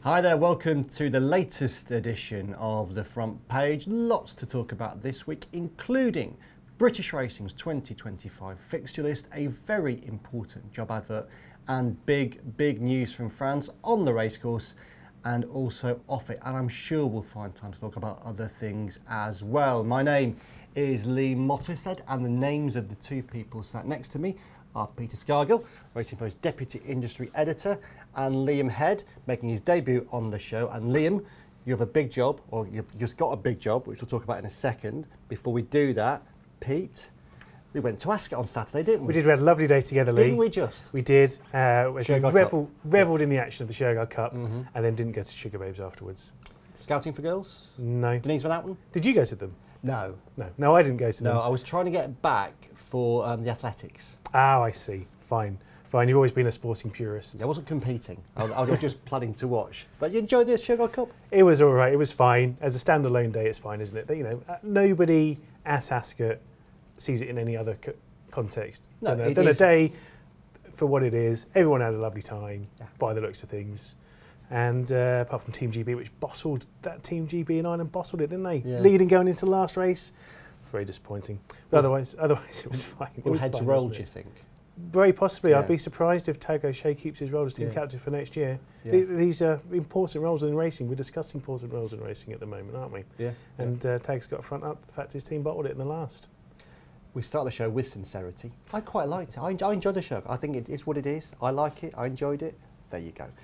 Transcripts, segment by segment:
Hi there, welcome to the latest edition of The Front Page. Lots to talk about this week, including British Racing's 2025 fixture list, a very important job advert, and big news from France on the racecourse and also off it. And I'm sure we'll find time to talk about other things as well. My name is Lee Mottershead, and the names of the two people sat next to me are Peter Scargill, Racing Post Deputy Industry Editor, and Liam Head, making his debut on the show. And Liam, you have a big job, or you've just got a big job, which we'll talk about in a second. Before we do that, Pete, we went to Ascot on Saturday, didn't we? We did. We had a lovely day together, Lee. Didn't we just? We did. We revelled in the action of the Shergold Cup, and then didn't go to Sugar Babes afterwards. Scouting for girls? No. Denise Van Outen? Did you go to them? No. No, I didn't go to them. No, I was trying to get back for the athletics. Oh, I see. Fine. You've always been a sporting purist. I wasn't competing. I was just planning to watch. But you enjoyed the Shergold Cup? It was all right. It was fine. As a standalone day, it's fine, isn't it? You know, nobody at Ascot sees it in any other context than a day for what it is. Everyone had a lovely time, by the looks of things. And apart from Team GB, which bottled that Team GB in Ireland, bottled it, didn't they? Yeah. Leading going into the last race. Very disappointing. But otherwise it was fine. It was heads roll, do you think? Very possibly. Yeah. I'd be surprised if Tag O'Shea keeps his role as team captain for next year. Yeah. These are important roles in racing. We're discussing important roles in racing at the moment, aren't we? Yeah. And Tag's got a front up. The fact his team bottled it in the last. We start the show with sincerity. I quite liked it. I enjoyed the show. I think it's what it is. I like it. I enjoyed it. There you go.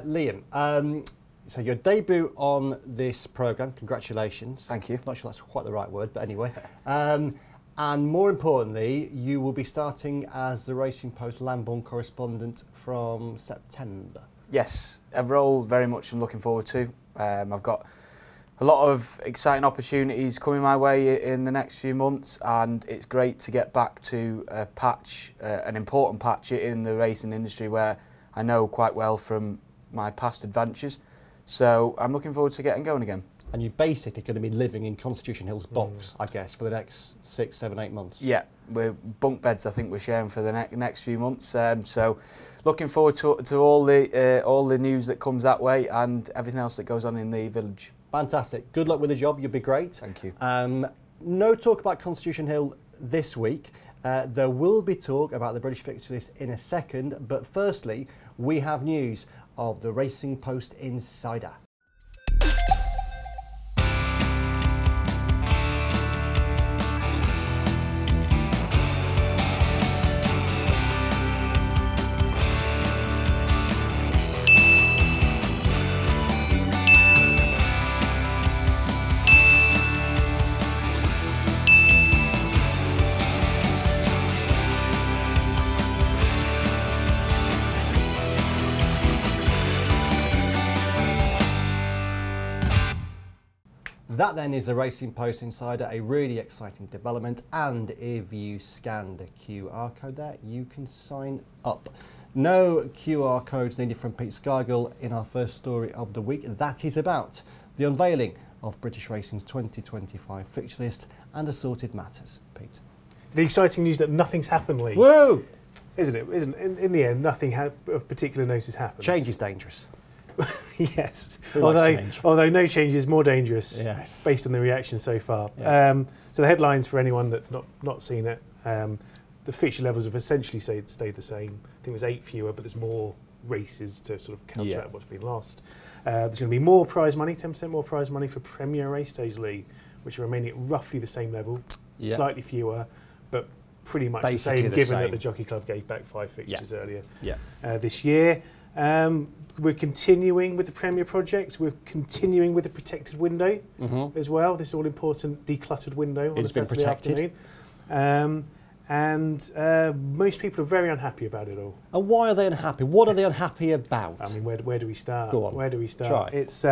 Liam, so your debut on this programme, congratulations. Thank you. Not sure that's quite the right word, but anyway. And more importantly, you will be starting as the Racing Post Lambourne correspondent from September. Yes, a role very much I'm looking forward to. I've got a lot of exciting opportunities coming my way in the next few months, and it's great to get back to a patch, an important patch in the racing industry where I know quite well from my past adventures. So I'm looking forward to getting going again. And you're basically going to be living in Constitution Hill's box, I guess, for the next 6, 7, 8 months. Yeah, we're bunk beds. I think we're sharing for the next few months. So, looking forward to all the news that comes that way and everything else that goes on in the village. Fantastic. Good luck with the job. You'll be great. Thank you. No talk about Constitution Hill this week. There will be talk about the British fixture list in a second. But firstly, we have news of the Racing Post Insider. That then is the Racing Post Insider, a really exciting development, and if you scan the QR code there, you can sign up. No QR codes needed from Pete Scargill in our first story of the week. That is about the unveiling of British Racing's 2025 fixture list and assorted matters. Pete. The exciting news that nothing's happened, Lee. Woo! Isn't it? In the end, nothing of particular notice has happened. Change is dangerous. Yes, Who likes change? although no change is more dangerous, yes, based on the reaction so far. Yeah. So the headlines for anyone that's not seen it, the fixture levels have essentially stayed the same. I think there's 8 fewer, but there's more races to sort of counteract what's been lost. There's going to be more prize money, 10% more prize money for Premier Race Days, Lee, which are remaining at roughly the same level, slightly fewer, but pretty much basically the same, given that the Jockey Club gave back 5 fixtures earlier this year. We're continuing with the Premier project. We're continuing with the protected window as well. This all-important decluttered window on a Saturday afternoon. And most people are very unhappy about it all. And why are they unhappy? What are they unhappy about? I mean, where do we start? Go on. Where do we start? Try. It's.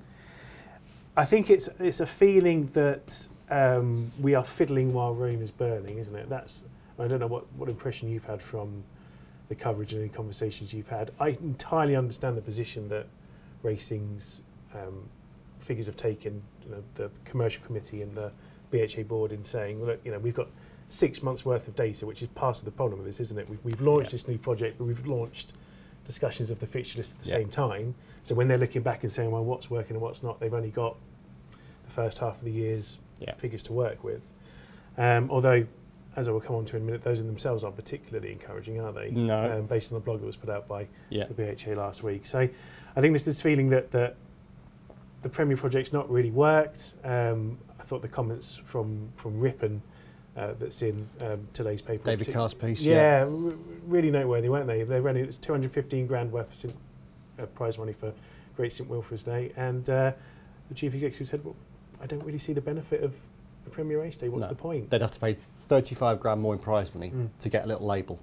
I think it's a feeling that we are fiddling while Rome is burning, isn't it? I don't know what impression you've had from the coverage and any conversations you've had. I entirely understand the position that racing's figures have taken, the commercial committee and the BHA board, in saying, look, we've got 6 months worth of data, which is part of the problem with this, isn't it? We've launched this new project, but we've launched discussions of the fixture list at the Yeah. same time. So when they're looking back and saying, well, what's working and what's not, they've only got the first half of the year's figures to work with. Although, as I will come on to in a minute, those in themselves aren't particularly encouraging, are they? No. Based on the blog that was put out by Yeah. the BHA last week. So I think there's this feeling that the Premier project's not really worked. I thought the comments from Ripon that's in today's paper. David Carr's piece. Yeah, really noteworthy, weren't they? They ran it's 215 grand worth of prize money for Great St Wilfrid's Day, and the chief executive said, "Well, I don't really see the benefit of a Premier Race Day. What's No. the point?" They'd have to pay 35 grand more in prize money to get a little label.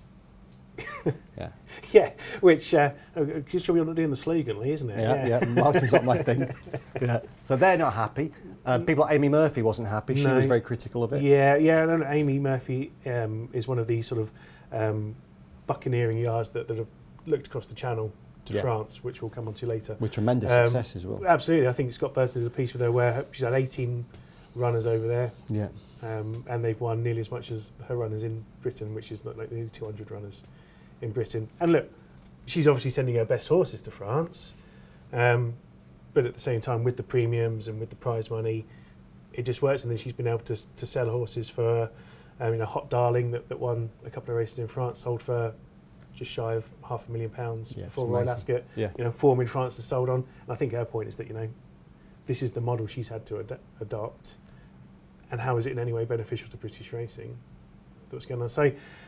Yeah. Yeah, which because you're not doing the slogan, Lee, isn't it? Yeah. Marketing's not my thing. Yeah. So they're not happy. People like Amy Murphy wasn't happy. She No. was very critical of it. Yeah. No, Amy Murphy is one of these sort of buccaneering yards that have looked across the channel to Yeah. France, which we'll come on to later. With tremendous success as well. Absolutely. I think Scott Burton did a piece with her where she's had 18 runners over there, Yeah. and they've won nearly as much as her runners in Britain, which is like nearly 200 runners in Britain. And look, she's obviously sending her best horses to France, but at the same time, with the premiums and with the prize money, it just works. And then she's been able to sell horses for, Hot Darling that won a couple of races in France, sold for just shy of £500,000 Yeah, before it's Royal amazing. Ascot. Yeah. Form in France is sold on. And I think her point is that, this is the model she's had to adopt. And how is it in any way beneficial to British racing? What's going on? So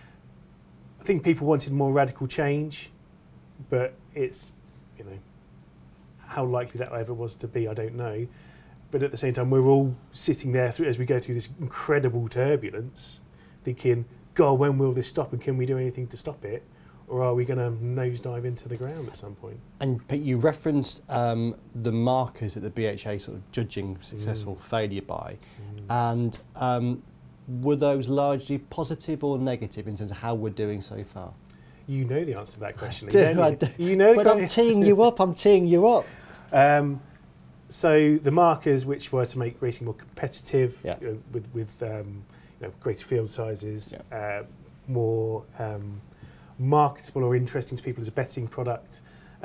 I think people wanted more radical change, but it's, how likely that ever was to be, I don't know. But at the same time, we're all sitting there as we go through this incredible turbulence, thinking, God, when will this stop, and can we do anything to stop it? Or are we going to nosedive into the ground at some point? And Pete, you referenced the markers that the BHA sort of judging successful failure by, and were those largely positive or negative in terms of how we're doing so far? You know the answer to that question. I do. You know, but I'm teeing you up. I'm teeing you up. So the markers, which were to make racing more competitive, Yeah. with greater field sizes, Yeah. more marketable or interesting to people as a betting product,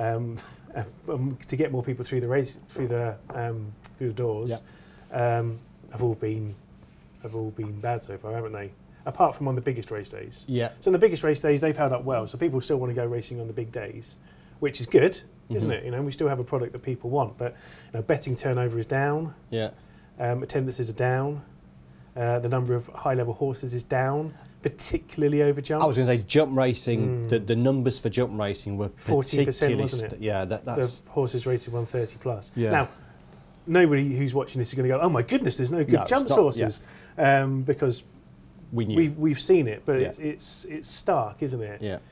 to get more people through the race, through the doors, have all been bad so far, haven't they? Apart from on the biggest race days. Yeah. So on the biggest race days, they've held up well. So people still want to go racing on the big days, which is good, isn't it? We still have a product that people want, but betting turnover is down. Yeah. Attendances are down. The number of high-level horses is down, particularly over jumps. I was going to say jump racing. The numbers for jump racing were 40%, particularly wasn't it? Yeah, that's The horses rated 130 plus. Yeah. Now, nobody who's watching this is going to go, "Oh my goodness, there's no good No, it's jumps not, horses," because we knew. we've seen it, but Yeah. it's stark, isn't it? Yeah.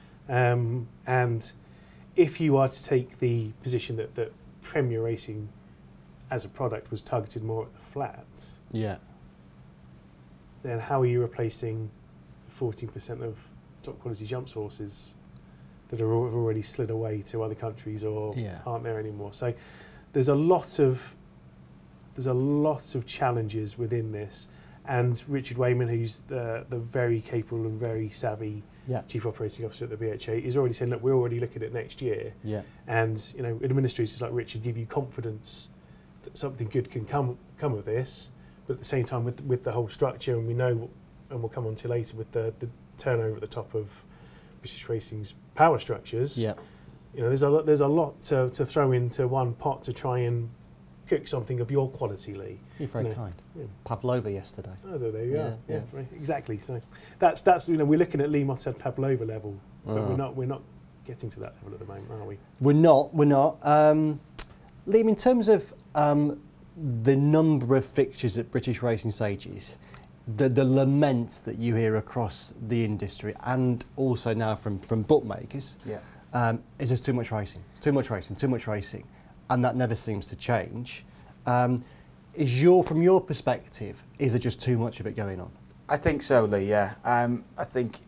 And if you are to take the position that Premier Racing as a product was targeted more at the flats, Yeah. then how are you replacing 14% of top quality jumps horses that have already slid away to other countries or Yeah. aren't there anymore? So there's a lot of challenges within this. And Richard Wayman, who's the very capable and very savvy Yeah. Chief Operating Officer at the BHA, is already saying, look, we're already looking at next year. Yeah. And, administrators like Richard give you confidence that something good can come of this. But at the same time, with the whole structure, and we know, and we'll come on to later, with the turnover at the top of British Racing's power structures, Yeah. there's a lot to throw into one pot to try and cook something of your quality, Lee. You're very No. kind. Yeah. Pavlova yesterday. Oh, there you Yeah, are. yeah. Right, exactly. So that's we're looking at Lee Mottershead Pavlova level, but we're not getting to that level at the moment, are we? We're not. Liam, in terms of the number of fixtures at British Racing Stages, the lament that you hear across the industry and also now from bookmakers, is there's too much racing, and that never seems to change. From your perspective, is there just too much of it going on? I think so, Lee. Yeah, I think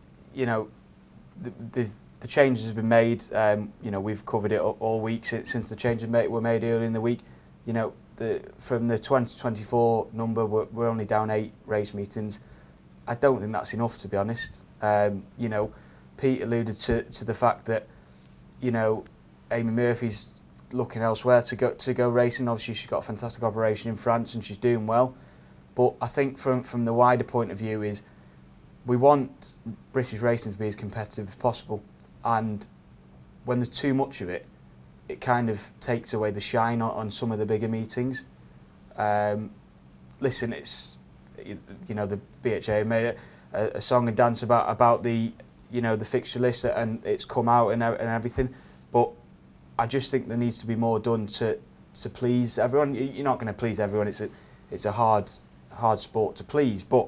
the changes have been made. We've covered it all week since the changes were made earlier in the week. From the 2024 number, we're only down 8 race meetings. I don't think that's enough, to be honest. Pete alluded to the fact that you know, Amy Murphy's looking elsewhere to go racing. Obviously, she's got a fantastic operation in France and she's doing well. But I think from the wider point of view is we want British racing to be as competitive as possible. And when there's too much of it, it kind of takes away the shine on some of the bigger meetings. Listen, it's, you know, the BHA made a song and dance about the, you know, the fixture list, and it's come out and everything. But I just think there needs to be more done to please everyone. You're not going to please everyone. It's a hard sport to please, but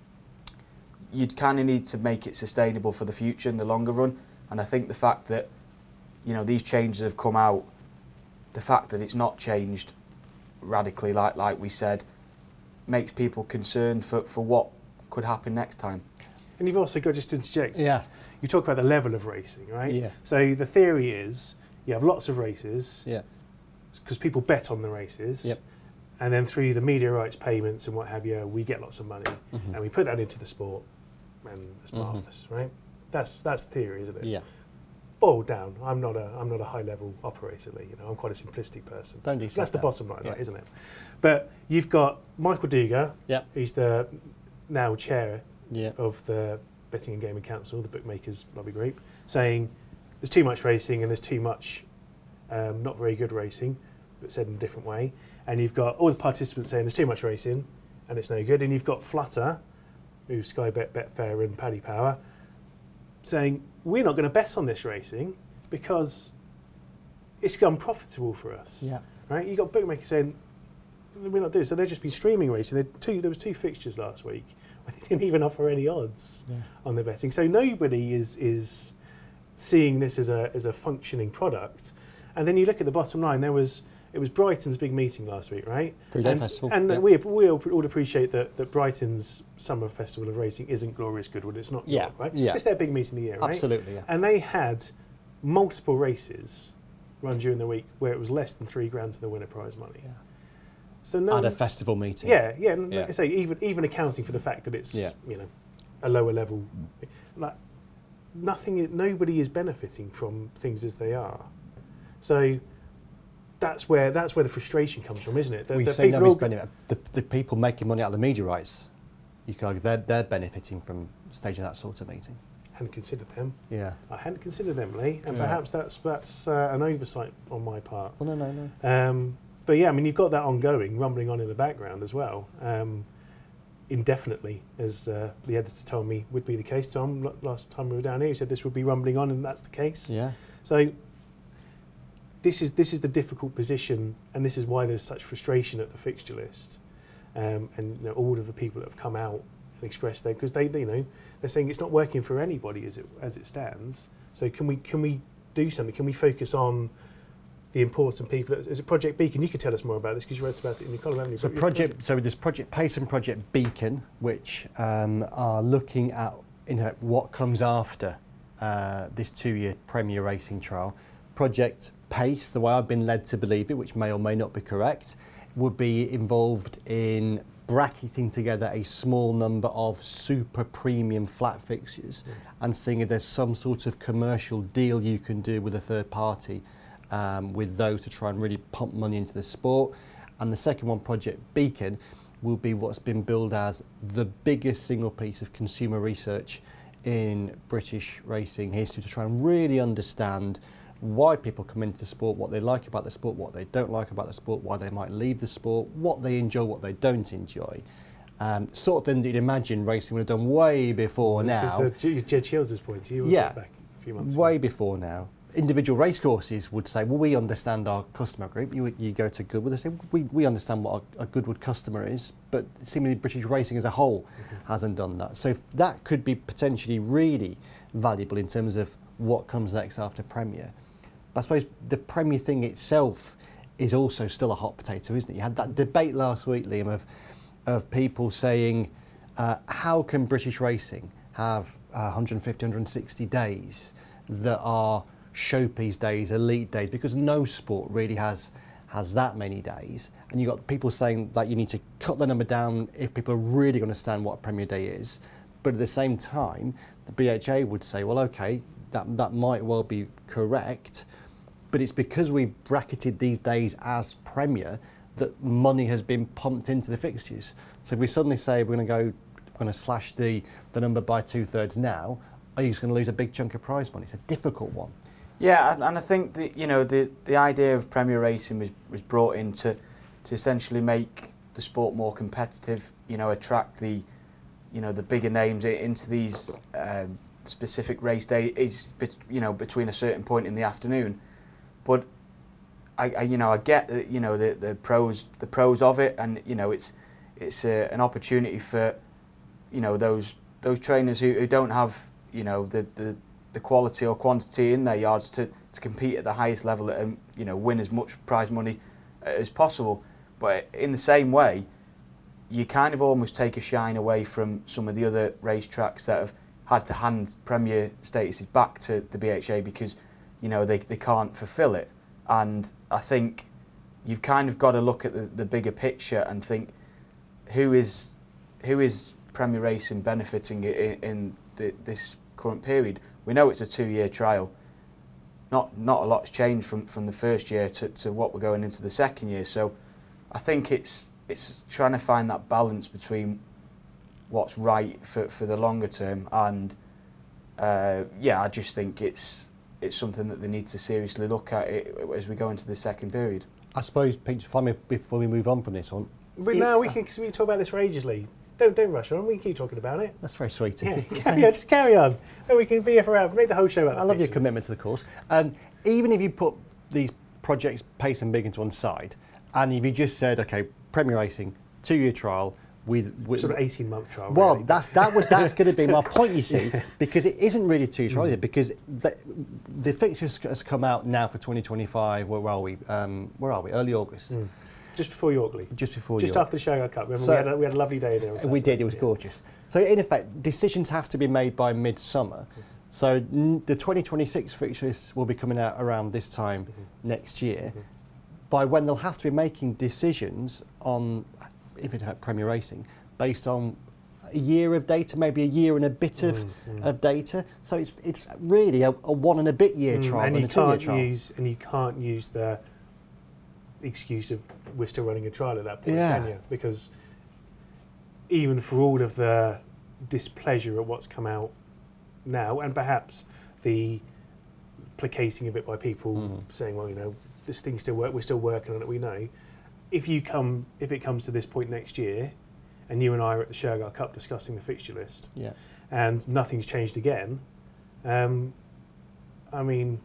you kind of need to make it sustainable for the future in the longer run. And I think the fact that, you know, these changes have come out, the fact that it's not changed radically, like we said, makes people concerned for what could happen next time. And you've also got, just to interject, Yeah. you talk about the level of racing, right? Yeah. So the theory is you have lots of races Yeah. because people bet on the races. Yep. And then through the media rights payments and what have you, we get lots of money and we put that into the sport, and it's marvellous, right? That's the theory, isn't it? Yeah. Boiled down, I'm not a high level operator, Lee. You know, I'm quite a simplistic person. Don't do That's the that. bottom line, Yeah. right, isn't it? But you've got Michael Dugar, Yeah. who's the now chair Yeah. of the Betting and Gaming Council, the bookmakers lobby group, saying there's too much racing and there's too much not very good racing, but said in a different way. And you've got all the participants saying there's too much racing and it's no good. And you've got Flutter, who's Sky Bet, Betfair and Paddy Power, saying we're not going to bet on this racing because it's unprofitable for us. Yeah. Right? You've got bookmakers saying we're not doing it. So they've just been streaming racing. There was two fixtures last week where they didn't even offer any odds on the betting. So nobody is seeing this as a functioning product. And then you look at the bottom line. It was Brighton's big meeting last week, right? 3-day festival. And Yeah. we all appreciate that Brighton's Summer Festival of Racing isn't Glorious Goodwood. It's not, Yeah, right? yeah. It's their big meeting of the year, right? Absolutely, yeah. And they had multiple races run during the week where it was less than £3,000 to the winner prize money. Yeah. So no, At a festival meeting. yeah, and Yeah. like I say, even accounting for the fact that it's Yeah. you know a lower level, like nobody is benefiting from things as they are. So that's where the frustration comes from, isn't it? We say nobody's benefiting. The people making money out of the media rights, you can argue they're benefiting from staging that sort of meeting. Hadn't considered them. Yeah. I hadn't considered them, Lee, and Yeah. perhaps that's an oversight on my part. Well, no. But yeah, I mean, you've got that ongoing, rumbling on in the background as well, indefinitely, as the editor told me would be the case. Tom, last time we were down here, he said this would be rumbling on, and that's the case. Yeah. So this is the difficult position, and this is why there's such frustration at the fixture list, and you know, all of the people that have come out and expressed that, because they're saying it's not working for anybody as it stands. So can we do something? Can we focus on the important people? Is it Project Beacon? You could tell us more about this because you wrote about it in your column, haven't you? So there's Project Pace and Project Beacon, which are looking at what comes after this 2-year Premier Racing trial. Project Pace, the way I've been led to believe it, which may or may not be correct, would be involved in bracketing together a small number of super premium flat fixtures and seeing if there's some sort of commercial deal you can do with a third party with those to try and really pump money into the sport. And the second one, Project Beacon, will be what's been billed as the biggest single piece of consumer research in British racing history to try and really understand why people come into the sport, what they like about the sport, what they don't like about the sport, why they might leave the sport, what they enjoy, what they don't enjoy. Sort of thing that you'd imagine racing would have done way before now. This is Jed Shields' point. You were back a few months way ago. before now. Individual racecourses would say, well, we understand our customer group. You go to Goodwood, they say, we understand what a Goodwood customer is, but seemingly British racing as a whole hasn't done that. So that could be potentially really valuable in terms of what comes next after Premier. But I suppose the Premier thing itself is also still a hot potato, isn't it? You had that debate last week, Liam, of people saying, how can British racing have 150, 160 days that are showpiece days, elite days, because no sport really has that many days. And you've got people saying that you need to cut the number down if people are really going to understand what a Premier Day is. But at the same time, the BHA would say, well, okay, that might well be correct, but it's because we've bracketed these days as Premier that money has been pumped into the fixtures. So if we suddenly say we're going to slash the number by 2/3 now, are you just going to lose a big chunk of prize money? It's a difficult one. Yeah, and I think that the idea of Premier Racing was brought in to essentially make the sport more competitive. Attract the bigger names into these specific race days. Between a certain point in the afternoon, but I get the pros of it, and it's an opportunity for those trainers who don't have the quality or quantity in their yards to compete at the highest level and win as much prize money as possible. But in the same way, you kind of almost take a shine away from some of the other racetracks that have had to hand Premier statuses back to the BHA because they can't fulfil it. And I think you've kind of got to look at the bigger picture and think who is Premier Racing benefiting in this current period. We know it's a 2-year trial. Not a lot's changed from the first year to what we're going into the second year. So I think it's trying to find that balance between what's right for the longer term, and I just think it's something that they need to seriously look at as we go into the second period. I suppose, Pete, finally, before we move on from this one. But no, we can talk about this for ages, Lee. Don't rush on. We can keep talking about it. That's very sweet of you. Just carry on. And we can be here forever. Make the whole show about I love your commitment to the cause. Even if you put these projects, Pace and Big, into one side, and if you just said, okay, Premier Racing, 2-year trial, with sort of 18-month trial. Well, really. that's going to be my point. You see, because it isn't really 2 trials, is it? Because the fixtures has come out now for 2025. Where are we? Early August. Just before Yorkley. Just after the Shergar Cup. Remember, we had a lovely day there. We did. It was gorgeous. So in effect, decisions have to be made by midsummer. So the 2026 fixtures will be coming out around this time next year. By when they'll have to be making decisions on, if it had Premier Racing, based on a year of data, maybe a year and a bit of data. So it's really a 1 and a bit year trial and a 2-year trial. And you can't use the excuse of we're still running a trial at that point, can you? Because even for all of the displeasure at what's come out now, and perhaps the placating of it by people saying, well, this thing still works, we're still working on it, we know. If it comes to this point next year, and you and I are at the Shergar Cup discussing the fixture list, and nothing's changed again, I mean,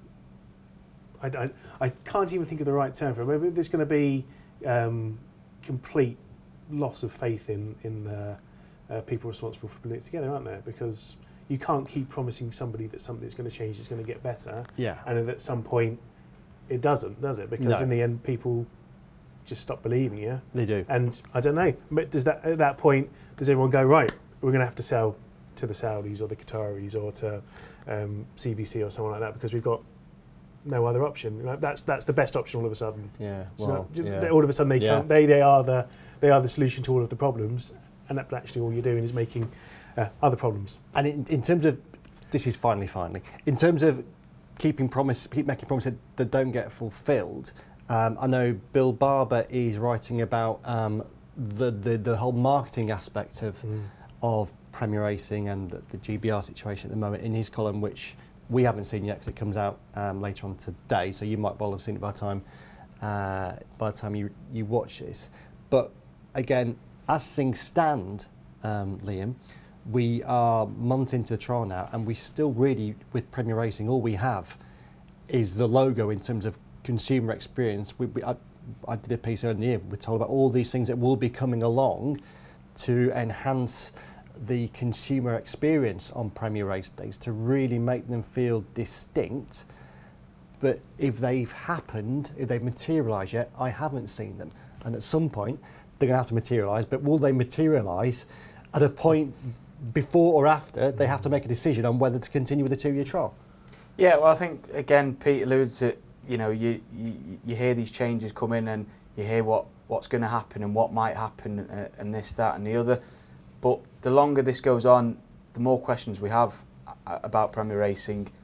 I can't even think of the right term for it. Maybe there's going to be complete loss of faith in the people responsible for putting it together, aren't there? Because you can't keep promising somebody that something that's going to change is going to get better, and at some point it doesn't, does it? Because in the end, people just stop believing you. They do. And I don't know, but at that point, does everyone go, right, we're going to have to sell to the Saudis or the Qataris or to CVC or someone like that because we've got no other option. That's the best option all of a sudden. Yeah. Well, all of a sudden they are the solution to all of the problems, and that actually all you're doing is making other problems. And in terms of this is finally in terms of keep making promises that don't get fulfilled. I know Bill Barber is writing about the whole marketing aspect of Premier Racing and the GBR situation at the moment in his column, which we haven't seen yet because it comes out later on today. So you might well have seen it by the time you watch this. But again, as things stand, Liam, we are months into the trial now, and we still really, with Premier Racing, all we have is the logo in terms of consumer experience. I did a piece earlier in the year. We're told about all these things that will be coming along to enhance the consumer experience on Premier Race days, to really make them feel distinct. But if they've happened, if they've materialised yet, I haven't seen them. And at some point, they're going to have to materialise, but will they materialise at a point before or after they have to make a decision on whether to continue with the 2-year trial? Yeah, well, I think, again, Pete alludes to, you hear these changes come in and you hear what's going to happen and what might happen and this, that and the other. But the longer this goes on, the more questions we have about Premier Racing.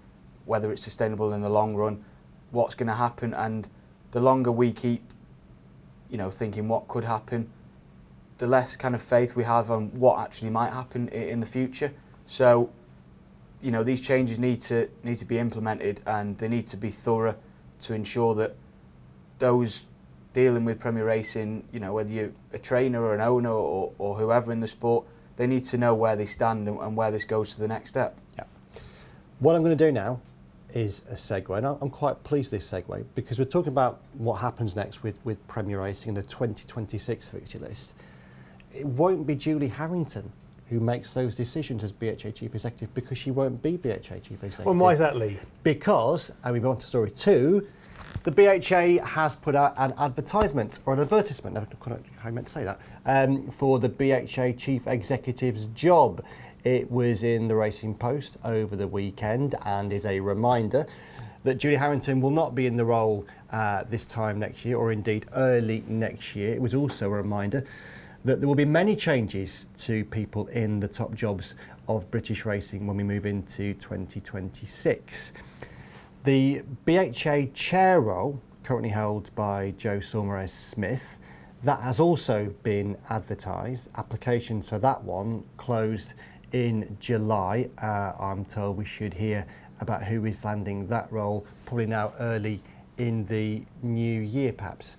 whether it's sustainable in the long run, what's going to happen. And the longer we keep, thinking what could happen, the less kind of faith we have on what actually might happen in the future. So, these changes need to be implemented, and they need to be thorough to ensure that those dealing with Premier Racing, whether you're a trainer or an owner or whoever in the sport, they need to know where they stand and where this goes to the next step. Yeah. What I'm going to do now is a segue, and I'm quite pleased with this segue, because we're talking about what happens next with Premier Racing and the 2026 fixture list. It won't be Julie Harrington who makes those decisions as BHA Chief Executive, because she won't be BHA Chief Executive. Well, why is that, Lee? Because, and we go on to story 2, the BHA has put out an advertisement, or an advertisement, never quite how I meant to say that, for the BHA Chief Executive's job. It was in the Racing Post over the weekend, and is a reminder that Julie Harrington will not be in the role this time next year, or indeed early next year. It was also a reminder that there will be many changes to people in the top jobs of British racing when we move into 2026. The BHA chair role, currently held by Jo Saumarez-Smith, that has also been advertised. Applications for that one closed in July. I'm told we should hear about who is landing that role probably now early in the new year, perhaps.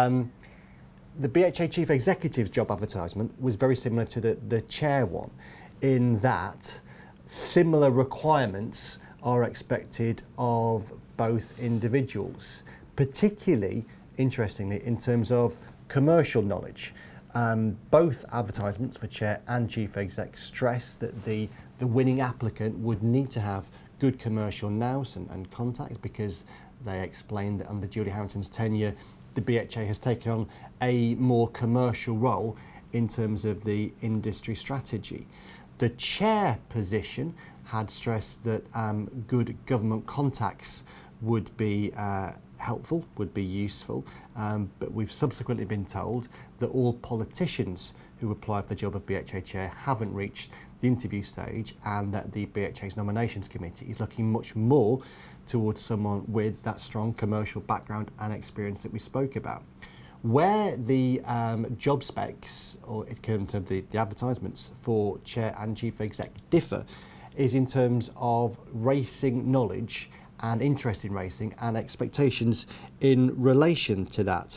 The BHA Chief Executive's job advertisement was very similar to the chair one, in that similar requirements are expected of both individuals, particularly, interestingly, in terms of commercial knowledge. Both advertisements for chair and chief exec stress that the winning applicant would need to have good commercial nous and contacts, because they explained that under Julie Harrington's tenure, the BHA has taken on a more commercial role in terms of the industry strategy. The chair position had stressed that good government contacts would be helpful, would be useful, but we've subsequently been told that all politicians who apply for the job of BHA chair haven't reached the interview stage, and that the BHA's nominations committee is looking much more towards someone with that strong commercial background and experience that we spoke about. Where the job specs, or in terms of the advertisements for chair and chief exec, differ is in terms of racing knowledge and interest in racing and expectations in relation to that.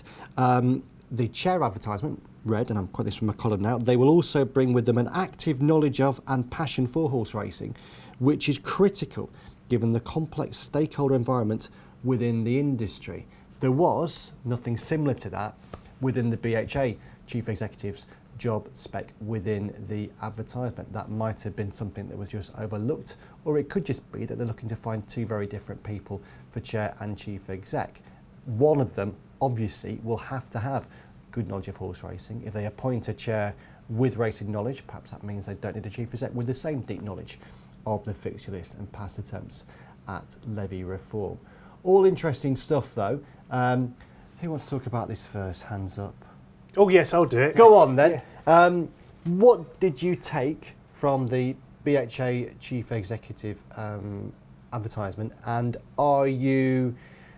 The chair advertisement read, and I'm quoting this from my column now, they will also bring with them an active knowledge of and passion for horse racing, which is critical given the complex stakeholder environment within the industry. There was nothing similar to that within the BHA Chief Executive's job spec within the advertisement. That might have been something that was just overlooked, or it could just be that they're looking to find two very different people for chair and chief exec. One of them obviously will have to have good knowledge of horse racing. If they appoint a chair with racing knowledge, perhaps that means they don't need a chief exec with the same deep knowledge of the fixture list and past attempts at levy reform. All interesting stuff though. Who wants to talk about this first? Hands up. Oh yes, I'll do it. Go on then. Yeah. What did you take from the BHA Chief Executive advertisement, and are you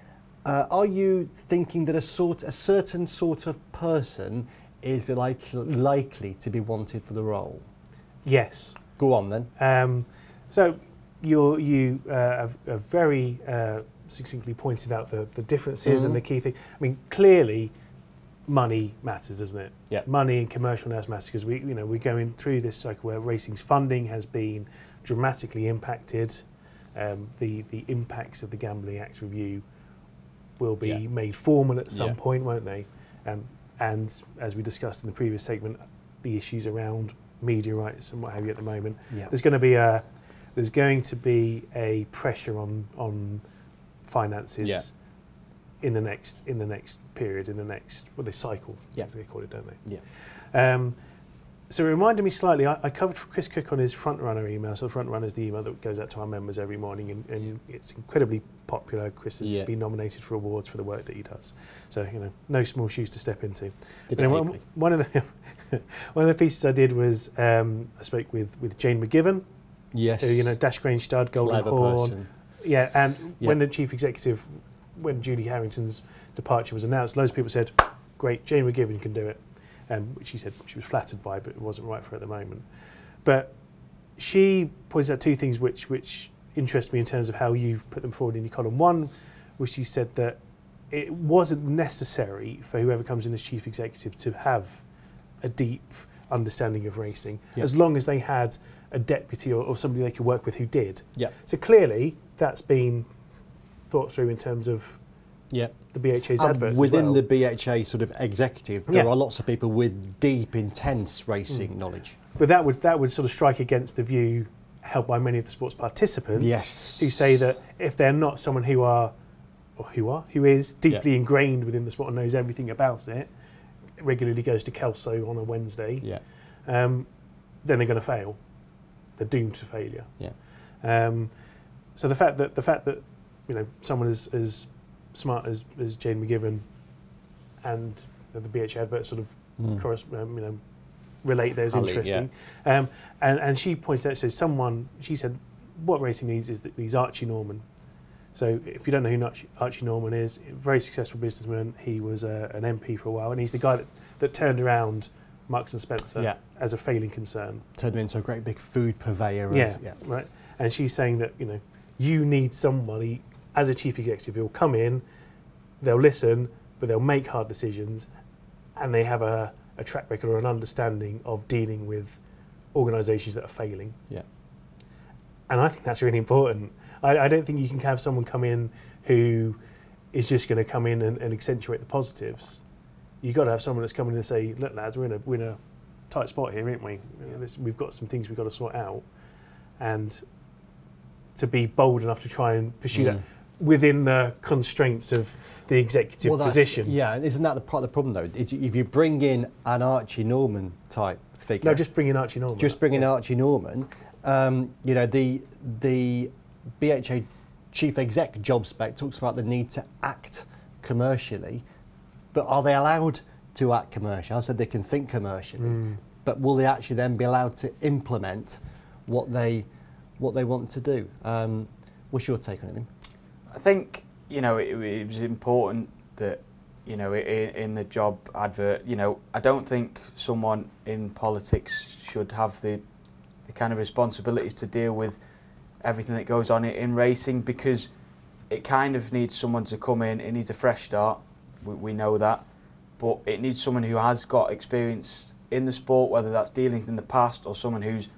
thinking that a certain sort of person is likely to be wanted for the role? Yes. Go on then. So you have very succinctly pointed out the differences and the key thing. I mean, clearly, money matters, doesn't it? Yeah. Money and commercial nous matters, because we're going through this cycle where racing's funding has been dramatically impacted. The impacts of the Gambling Act review will be made formal at some point, won't they? And as we discussed in the previous segment, the issues around media rights and what have you at the moment. Yeah. There's going to be a pressure on finances in the next period, this cycle, they call it, don't they? Yeah. So it reminded me slightly, I covered for Chris Cook on his Frontrunner email. So Frontrunner is the email that goes out to our members every morning, and it's incredibly popular. Chris has been nominated for awards for the work that he does. So, no small shoes to step into. One of the pieces I did was I spoke with Jane McGivern, yes, who, Dash Grange stud, Golden Horn. Yeah, and when the chief executive, when Julie Harrington's departure was announced, loads of people said, great, Jane McGivern can do it. Which she said she was flattered by, but it wasn't right for her at the moment. But she points out two things which interest me in terms of how you've put them forward in your column. One, which she said that it wasn't necessary for whoever comes in as chief executive to have a deep understanding of racing, as long as they had a deputy or somebody they could work with who did. Yeah. So clearly that's been thought through in terms of the BHA's adverts. Within the BHA sort of executive, there are lots of people with deep, intense racing knowledge. But that would sort of strike against the view held by many of the sports participants, who say that if they're not someone who is deeply ingrained within the sport and knows everything about it, regularly goes to Kelso on a Wednesday, then they're going to fail. They're doomed to failure. So the fact that someone as smart as Jane McGivern and the BHA adverts sort of relate there is interesting. And she points out, she said, what racing needs is Archie Norman. So if you don't know who Archie Norman is, a very successful businessman. He was an MP for a while, and he's the guy that turned around Marks and Spencer as a failing concern. Turned him into a great big food purveyor. Right. And she's saying that you need somebody as a chief executive who will come in, they'll listen, but they'll make hard decisions, and they have a track record or an understanding of dealing with organisations that are failing. And I think that's really important. I don't think you can have someone come in who is just going to come in and accentuate the positives. You've got to have someone that's coming in and say, look lads, we're in a tight spot here, aren't we? We've got some things we've got to sort out. And to be bold enough to try and pursue that within the constraints of the executive position. Yeah, isn't that the part of the problem though? Is if you bring in an Archie Norman type figure. No, just bring in Archie Norman. Just bring in Archie Norman. The BHA chief exec job spec talks about the need to act commercially, but are they allowed to act commercially? I said they can think commercially, but will they actually then be allowed to implement what they want to do? What's your take on it, Liam? I think it was important that in the job advert, I don't think someone in politics should have the kind of responsibilities to deal with everything that goes on in racing, because it kind of needs someone to come in. It needs a fresh start. We know that, but it needs someone who has got experience in the sport, whether that's dealings in the past or someone who's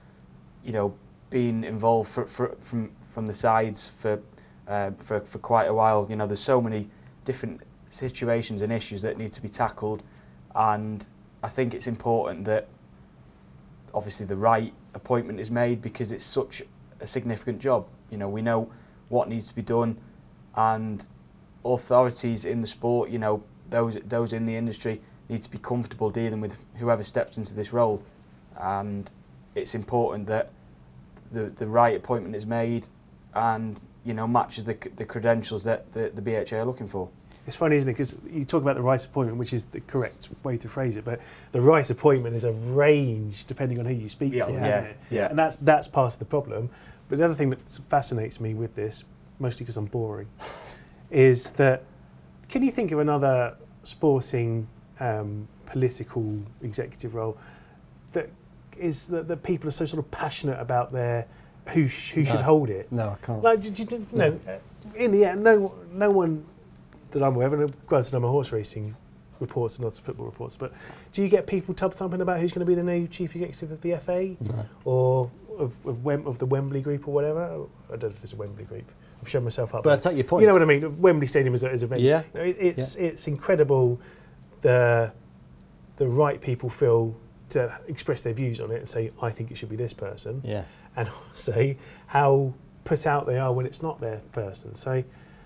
been involved from the sides for quite a while. There's so many different situations and issues that need to be tackled, and I think it's important that obviously the right appointment is made, because it's such a significant job. We know what needs to be done, and authorities in the sport, those in the industry need to be comfortable dealing with whoever steps into this role, and it's important that the right appointment is made and matches the credentials that the BHA are looking for. It's funny, isn't it? Because you talk about the right appointment, which is the correct way to phrase it, but the right appointment is a range depending on who you speak to, isn't it? And that's part of the problem. But the other thing that fascinates me with this, mostly because I'm boring, is that can you think of another sporting political executive role that is that people are so sort of passionate about their who should hold it? No, I can't. Like, in the end, no one that I'm aware of, and granted I'm a horse racing reports and not football reports, but do you get people tub thumping about who's going to be the new chief executive of the FA or of the Wembley Group or whatever? I don't know if there's a Wembley Group. I've shown myself up. But I take your point. You know what I mean? Wembley Stadium is a venue. Yeah. It's incredible the right people feel to express their views on it and say, I think it should be this person. Yeah. And say how put out they are when it's not their person. So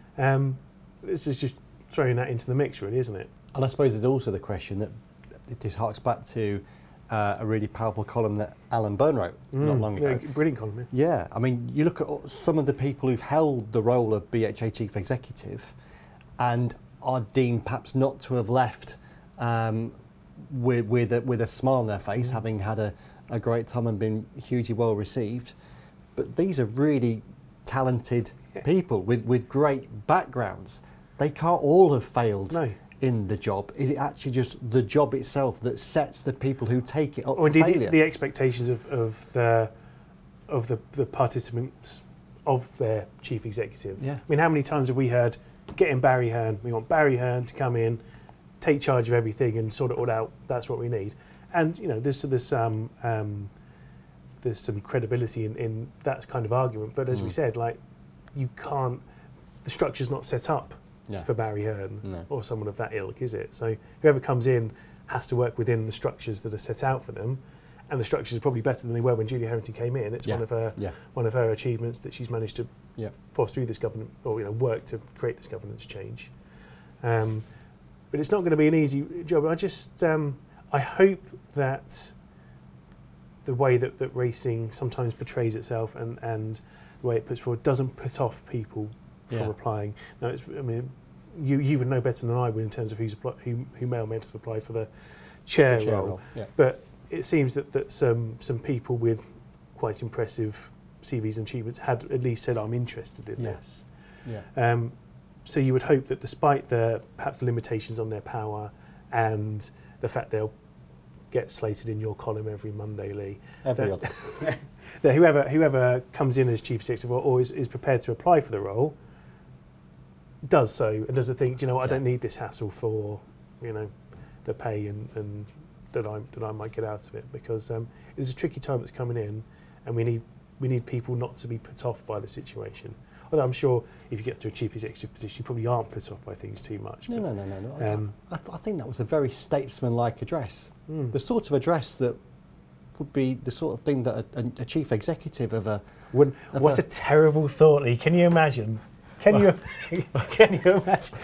this is just throwing that into the mix, really, isn't it? And I suppose there's also the question that this harks back to a really powerful column that Alan Byrne wrote not long ago. Brilliant column. Yeah, I mean, you look at some of the people who've held the role of BHA chief executive and are deemed perhaps not to have left with a smile on their face, having had a great time and been hugely well received. But these are really talented people with great backgrounds. They can't all have failed in the job. Is it actually just the job itself that sets the people who take it up for failure? The expectations of the participants of their chief executive. Yeah. I mean, how many times have we heard, get in Barry Hearn, we want Barry Hearn to come in, take charge of everything and sort it all out, that's what we need. And, you know, there's some credibility in that kind of argument, but as we said, like, you can't, the structure's not set up for Barry Hearn or someone of that ilk, is it? So whoever comes in has to work within the structures that are set out for them. And the structures are probably better than they were when Julia Harrington came in. It's one of her achievements that she's managed to force through this government, or work to create this governance change. But it's not going to be an easy job. I hope that the way that racing sometimes portrays itself and the way it puts forward doesn't put off people from applying. No, you would know better than I would in terms of who may or may not have applied for the chair role. Yeah. But it seems that some people with quite impressive CVs and achievements had at least said, I'm interested in this. Yeah. So you would hope that despite perhaps the limitations on their power and the fact they'll get slated in your column every Monday, Lee, that whoever comes in as chief executive or is prepared to apply for the role does so and doesn't think, I don't need this hassle for, the pay and that I might get out of it, because it is a tricky time that's coming in, and we need people not to be put off by the situation. Although I'm sure if you get to a chief executive position, you probably aren't put off by things too much. No. I think that was a very statesman-like address. The sort of address that would be the sort of thing that a chief executive of a... What a terrible thought, Lee. Can you imagine? Can you imagine?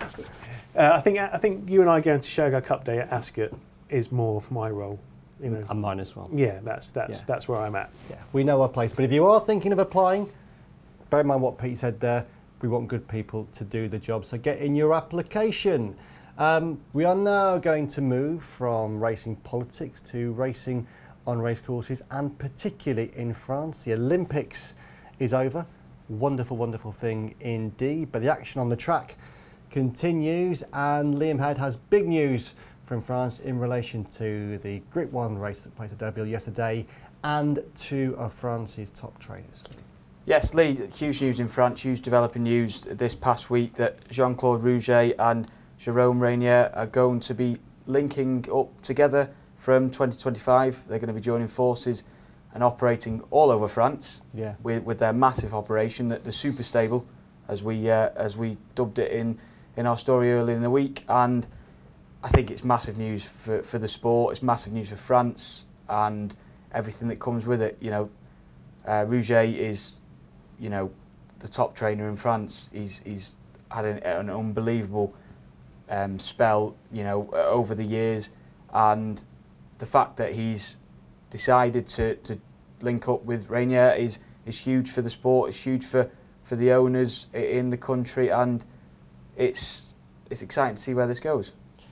I think you and I going to Shergar Cup Day at Ascot is more my role. And mine as well. Yeah, that's where I'm at. Yeah, we know our place. But if you are thinking of applying, bear in mind what Pete said there. We want good people to do the job. So get in your application. We are now going to move from racing politics to racing on racecourses, and particularly in France. The Olympics is over. Wonderful, wonderful thing indeed. But the action on the track continues, and Liam Head has big news from France in relation to the Group 1 race that played at Deauville yesterday and two of France's top trainers. Yes, Lee, huge news in France, huge developing news this past week that Jean-Claude Rouget and Jérôme Régnier are going to be linking up together from 2025. They're going to be joining forces and operating all over France with their massive operation, the Super Stable, as we dubbed it in our story earlier in the week. And I think it's massive news for the sport. It's massive news for France and everything that comes with it. Rouget is, the top trainer in France. He's had an unbelievable spell, over the years, and the fact that he's decided to link up with Régnier is huge for the sport. It's huge for the owners in the country, and it's exciting to see where this goes.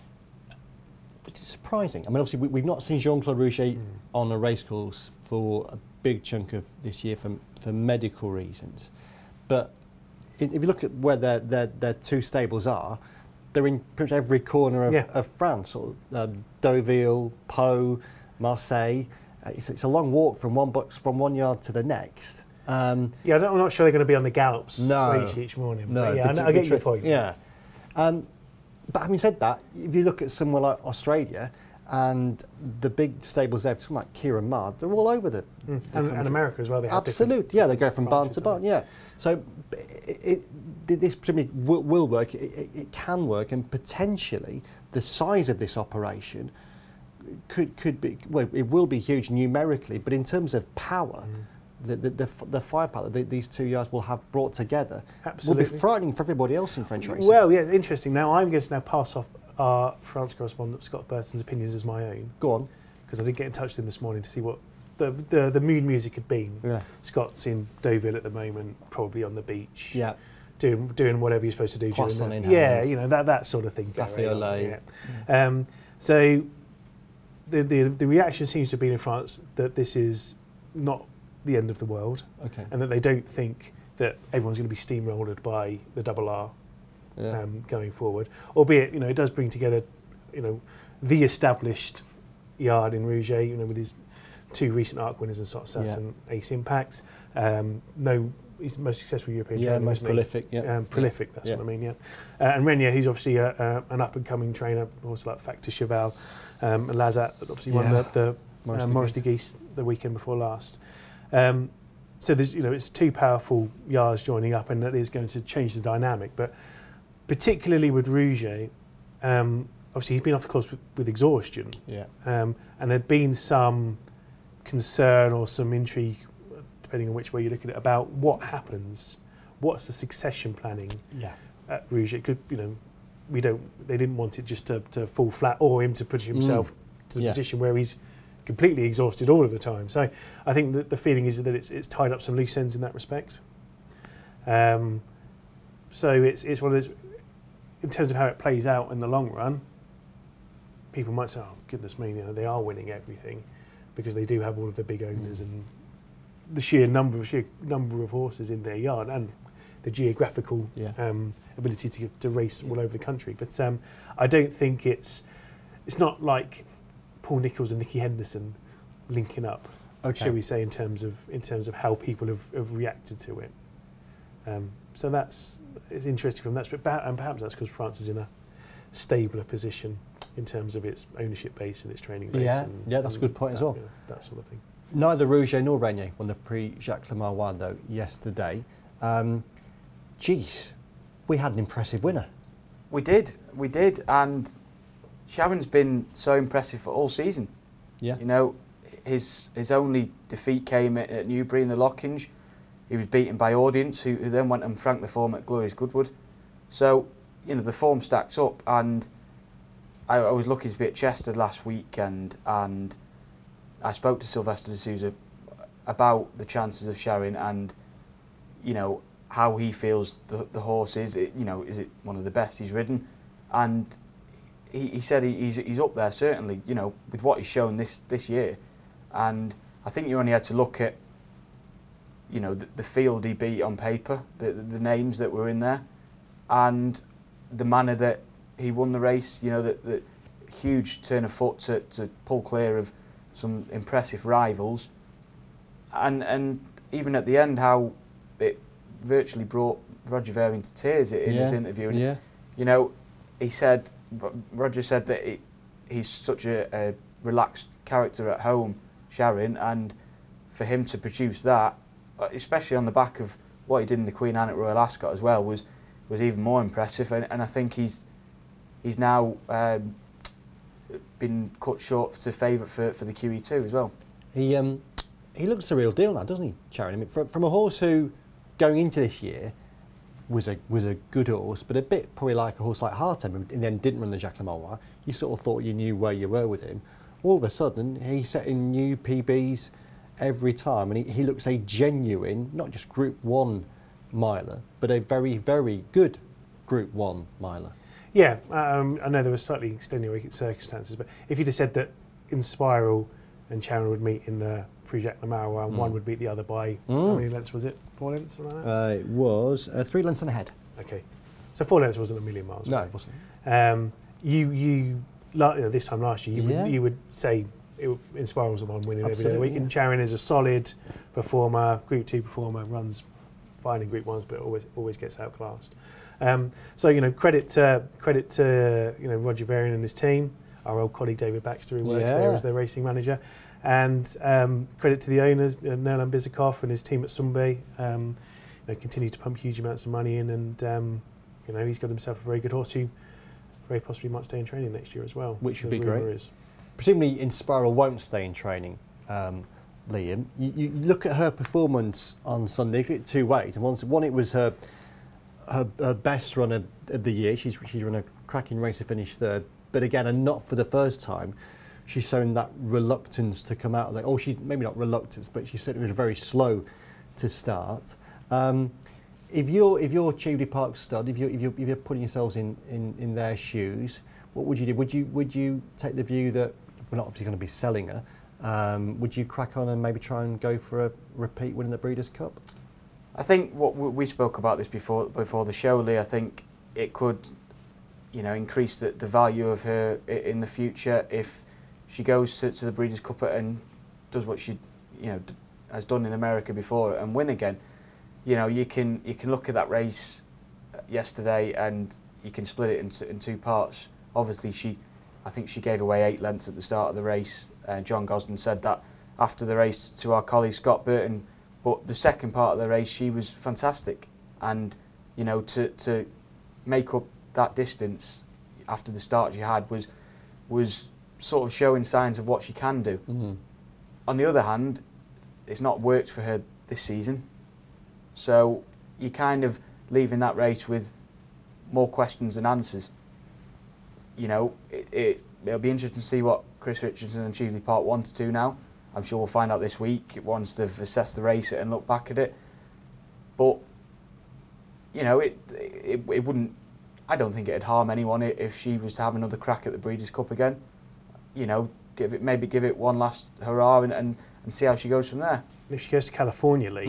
It's surprising. I mean, obviously, we've not seen Jean-Claude Rouget on a racecourse for a big chunk of this year for medical reasons. But if you look at where their two stables are, they're in pretty much every corner of France, or Deauville, Pau, Marseille. It's a long walk from one yard to the next. I'm not sure they're going to be on the gallops each morning. No, I get your point. Yeah. But having said that, if you look at somewhere like Australia and the big stables there, something like Kieran Mard, they're all over the and America as well. They have absolutely, they go from barn to barn. Yeah, so this presumably will work. It can work, and potentially the size of this operation could be, well, it will be huge numerically, but in terms of power. The firepower that these 2 yards will have brought together will be frightening for everybody else in French racing. Well, yeah, interesting. Now I'm going to pass off our France correspondent Scott Burton's opinions as my own. Go on, because I did get in touch with him this morning to see what the mood music had been. Yeah. Scott's in Deauville at the moment, probably on the beach. Yeah. Doing whatever you're supposed to do. Croissant in hand. that sort of thing. Café au lait. Yeah. So the reaction seems to be in France that this is not the end of the world, and that they don't think that everyone's going to be steamrolled by the Double R Yeah. going forward. Albeit, it does bring together, the established yard in Rouget, with his 2 recent ARC winners in Sotsas Yeah. and Ace Impacts. He's the most successful European Yeah, trainer, most isn't he? prolific. Yeah. Prolific, that's Yeah. what I mean, yeah. And Renier, who's obviously an up-and-coming trainer, also like Factor Cheval, and Lazat, that obviously won Yeah. the Maurice de Geese the weekend before last. So there's, it's 2 powerful yards joining up, and that is going to change the dynamic. But particularly with Rouget, obviously he's been off the course with exhaustion, Yeah. and there'd been some concern or some intrigue, depending on which way you look at it, about what happens, what's the succession planning Yeah. at Rouget. Could they didn't want it just to fall flat, or him to put himself to the Yeah. position where he's completely exhausted all of the time. So I think that the feeling is that it's tied up some loose ends in that respect. So it's one of those, in terms of how it plays out in the long run, people might say, oh goodness me, they are winning everything because they do have all of the big owners and the sheer number of horses in their yard and the geographical ability to race all over the country. But I don't think it's not like Paul Nicholls and Nicky Henderson linking up, shall we say, in terms of how people have reacted to it. So it's interesting from that perspective, and perhaps that's because France is in a stabler position in terms of its ownership base and its training base. Yeah, that's a good point as well. That sort of thing. Neither Rouget nor Renier won the Prix Jacques Le Marois though yesterday. We had an impressive winner. We did, and Sharon's been so impressive for all season. Yeah. His only defeat came at Newbury in the Lockinge. He was beaten by Audience, who then went and franked the form at Glorious Goodwood. So, the form stacks up, and I was lucky to be at Chester last weekend, and I spoke to Sylvester de Souza about the chances of Sharon and, how he feels the horse is. Is it one of the best he's ridden? And he said he's up there, certainly, with what he's shown this year. And I think you only had to look at, the field he beat on paper, the names that were in there, and the manner that he won the race, the huge turn of foot to pull clear of some impressive rivals. And even at the end, how it virtually brought Roger Varian to tears in his interview. And, he said, Roger said that he's such a relaxed character at home, Sharon, and for him to produce that, especially on the back of what he did in the Queen Anne at Royal Ascot as well, was even more impressive. And I think he's now been cut short to favourite for the QE2 as well. He looks the real deal now, doesn't he, Sharon? I mean, from a horse who, going into this year, was a good horse, but a bit probably like a horse like Hartem, and then didn't run the Jacques Le Marois. You sort of thought you knew where you were with him. All of a sudden, he's setting new PBs every time, and he looks a genuine, not just Group 1 miler, but a very, very good Group 1 miler. Yeah, I know there were slightly extenuating circumstances, but if you'd have said that Inspiral and Sharon would meet in the Prix Jacques Le Marois and one would beat the other by, how many lengths was it? 4 lengths, something like that? It was 3 lengths and a head. Okay, so 4 lengths wasn't a million miles. No, right? it wasn't. This time last year, you would say Inspiral's the one winning every day of the week, yeah. and Sharon is a solid performer, Group 2 performer, runs fine in Group 1s, but always gets outclassed. So credit to Roger Varian and his team, our old colleague David Baxter, who works there as their racing manager, and credit to the owners, Nerlan Bizikoff and his team at Sunbe. Continue to pump huge amounts of money in, and he's got himself a very good horse who very possibly might stay in training next year as well. Which would be rumour great. is. Presumably Inspiral won't stay in training, Liam. You look at her performance on Sunday, look at it 2 ways. And one, it was her best run of the year. She's run a cracking race to finish 3rd. But again, and not for the first time, she's shown that reluctance to come out of there. She maybe not reluctance, but she certainly was very slow to start. If you're Cheveley Park stud, if you're putting yourselves in their shoes, what would you do? Would you take the view that we're not obviously going to be selling her? Would you crack on and maybe try and go for a repeat win in the Breeders' Cup? I think what we spoke about this before the show, Lee. I think it could, increase the value of her in the future if she goes to the Breeders' Cup and does what she, has done in America before and win again. You can look at that race yesterday and you can split it in two parts. Obviously, I think she gave away 8 lengths at the start of the race. John Gosden said that after the race to our colleague Scott Burton. But the second part of the race, she was fantastic, and to make up that distance after the start she had was sort of showing signs of what she can do. Mm-hmm. On the other hand, it's not worked for her this season, so you're kind of leaving that race with more questions than answers. It'll be interesting to see what Chris Richardson and Cheveley Park want to do now. I'm sure we'll find out this week once they've assessed the race and look back at it. But, it wouldn't. I don't think it'd harm anyone if she was to have another crack at the Breeders' Cup again. Give it one last hurrah and see how she goes from there. If she goes to California, Lee.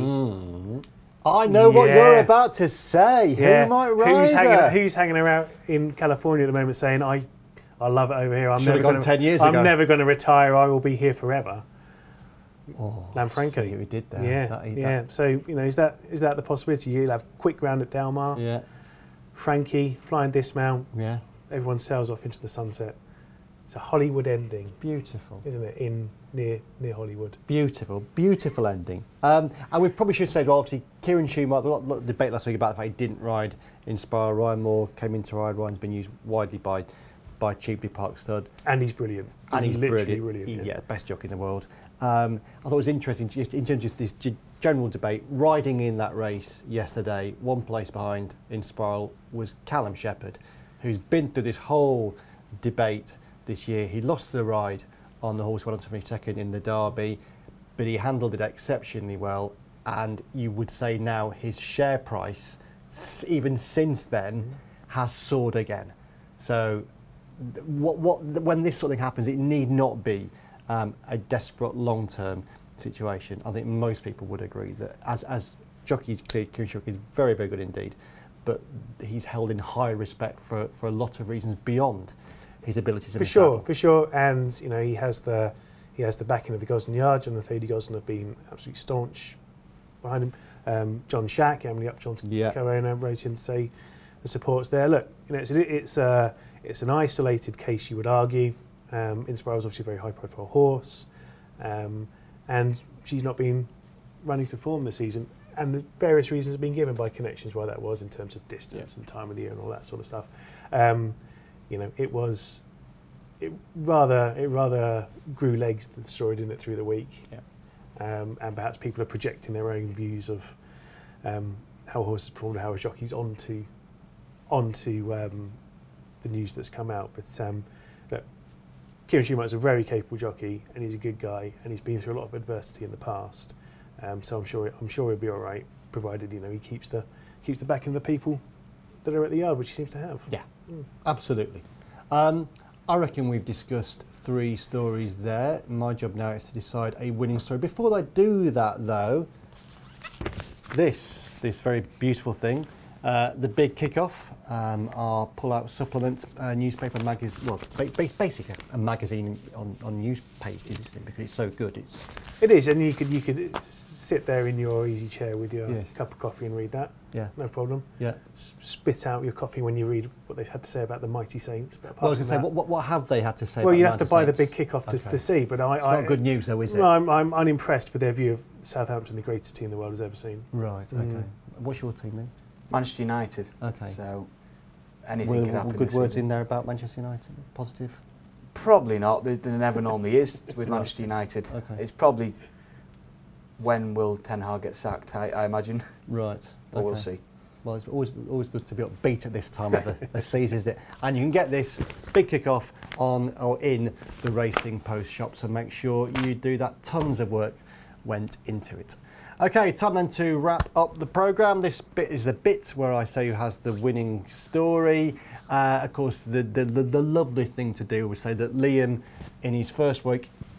I know what you're about to say. Yeah. Who might ride her? Who's hanging around in California at the moment saying, I love it over here. I'm Should have gone 10 years ago. I'm never going to retire. I will be here forever. Oh, Lanfranco. see what we did there. Yeah. So is that the possibility? You'll have quick round at Del Mar. Yeah. Frankie flying dismount. Yeah. Everyone sails off into the sunset. It's a Hollywood ending, Beautiful. isn't it? Near Hollywood. Beautiful ending. And we probably should say, well, obviously, Kieran Schumacher, a lot of debate last week about the fact he didn't ride Inspire. Ryan Moore came into ride. Ryan's been used widely by Cheveley Park Stud. And he's brilliant. And he's literally brilliant. Yeah, best jockey in the world. I thought it was interesting, just in terms of this general debate, riding in that race yesterday, one place behind Inspiral was Callum Shepherd, who's been through this whole debate this year. He lost the ride on the horse, went on to finish second in the Derby, but he handled it exceptionally well. And you would say now his share price, even since then, has soared again. So when this sort of thing happens, it need not be a desperate long-term situation. I think most people would agree that as jockeys, Kieran Schumacher is very, very good indeed, but he's held in high respect for a lot of reasons beyond his abilities in the saddle. For sure. And he has the backing of the Gosden Yard. John and Thady Gosden have been absolutely staunch behind him. John Shack, Emily Upjohn's co-owner, wrote in to say the support's there. Look, it's an isolated case, you would argue. Inspire is obviously a very high-profile horse, and she's not been running to form this season. And the various reasons have been given by connections why that was in terms of distance and time of the year and all that sort of stuff. It rather grew legs to the story, didn't it, through the week? Yeah. And perhaps people are projecting their own views of how horses performed, how a jockey's onto the news that's come out. But look, Kieran Schumacher's a very capable jockey, and he's a good guy, and he's been through a lot of adversity in the past. So I'm sure he'll be all right, provided he keeps the backing of the people that are at the yard, which he seems to have. Yeah, absolutely. I reckon we've discussed 3 stories there. My job now is to decide a winning story. Before I do that, though, this very beautiful thing, the Big Kickoff, our pull-out supplement newspaper magazine. Well, basically a magazine on news pages, isn't it? Because it's so good. It is, and you could sit there in your easy chair with your cup of coffee and read that. Yeah, no problem. Yeah, spit out your coffee when you read what they've had to say about the Mighty Saints. But I was going to say, what have they had to say? Well, about you have to buy Saints? The Big Kickoff to see. But it's not good news, though, is it? No, I'm unimpressed with their view of Southampton, the greatest team the world has ever seen. Right. Okay. What's your team then? Manchester United. Okay. So anything can happen. Good words in there about Manchester United? Positive? Probably not. There never normally is with Manchester United. Okay. It's probably when will Ten Hag get sacked, I imagine. Right. But we'll see. Well, it's always good to be upbeat at this time of the season, isn't it? And you can get this Big Kickoff on or in the Racing Post shop, so make sure you do that. Tons of work went into it. Okay, time then to wrap up the programme. This bit is the bit where I say who has the winning story. Of course, the lovely thing to do was say that Liam, in his first week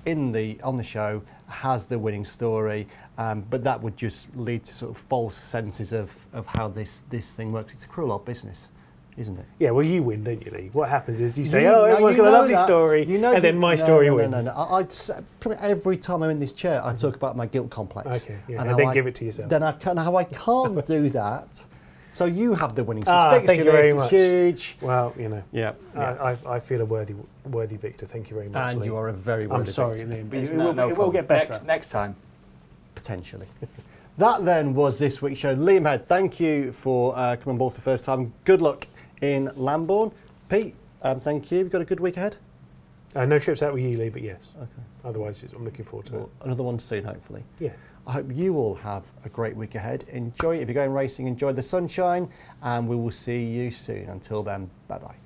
on the show has the winning story, but that would just lead to sort of false senses of how this thing works. It's a cruel old business, isn't it? Yeah, well, you win, don't you, Lee? What happens is you say, everyone's got a lovely story, and then my story wins. No. I'd say, probably every time I'm in this chair, I talk about my guilt complex. Okay, yeah, and then give it to yourself. Then how I can't do that. So you have the winning thank you very much. It's huge. Well, you know, Yeah. I feel a worthy victor. Thank you very much, And Lee. you are a very worthy I'm sorry, victor. Liam, but It's it no will problem. get better. Next time. Potentially. That then was this week's show. Liam Head, thank you for coming on board for the first time. Good luck in Lambourne. Pete, thank you. You've got a good week ahead? No trips out with you, Lee, but yes. Okay. Otherwise, I'm looking forward to Well, another one soon, hopefully. it. Yeah. I hope you all have a great week ahead. Enjoy, if you're going racing, enjoy the sunshine, and we will see you soon. Until then, bye-bye.